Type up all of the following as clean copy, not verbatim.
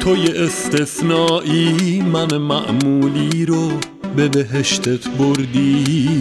توی استثنایی من معمولی رو به بهشتت بردی،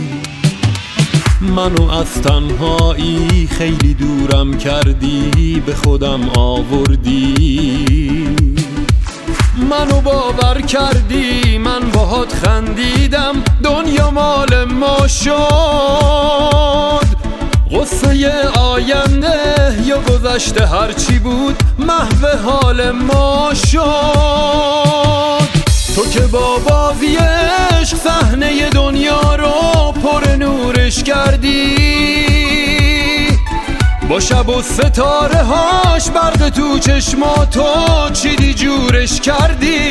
منو از تنهایی خیلی دورم کردی، به خودم آوردی، منو باور کردی، من باهات خندیدم، دنیا مال ما شد، قصه آینده یا گذشته هرچی بود محو حال ما شد. تو که با بازی عشق صحنه دنیا رو پر نورش کردی، با شب و ستاره هاش برق تو چشماتو چیدی جورش کردی.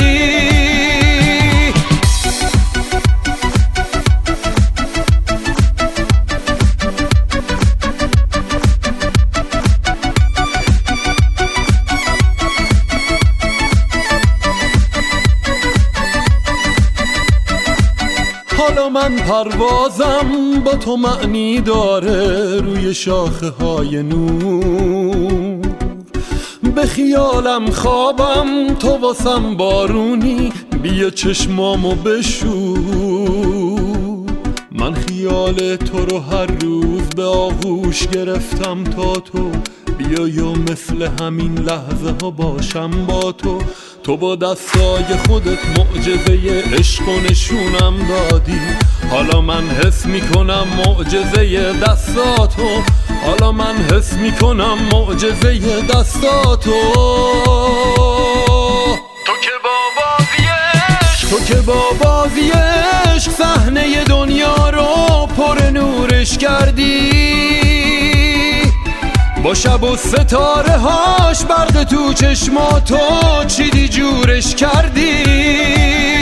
حالا من پروازم با تو معنی داره، روی شاخه های نور به خیالم خوابم، تو واسم بارونی، بیا چشمامو بشور. من خیال تو رو هر روز به آغوش گرفتم تا تو بیا یا مثل همین لحظه ها باشم با تو. تو با دستای خودت معجزه عشق و نشونم دادی، حالا من حس میکنم معجزه دستاتو، حالا من حس میکنم معجزه دستاتو. تو که با بازی عشق صحنه دنیا رو پر نورش کردی، با شب و ستاره هاش برق تو چشماتو چیدی جورش کردی.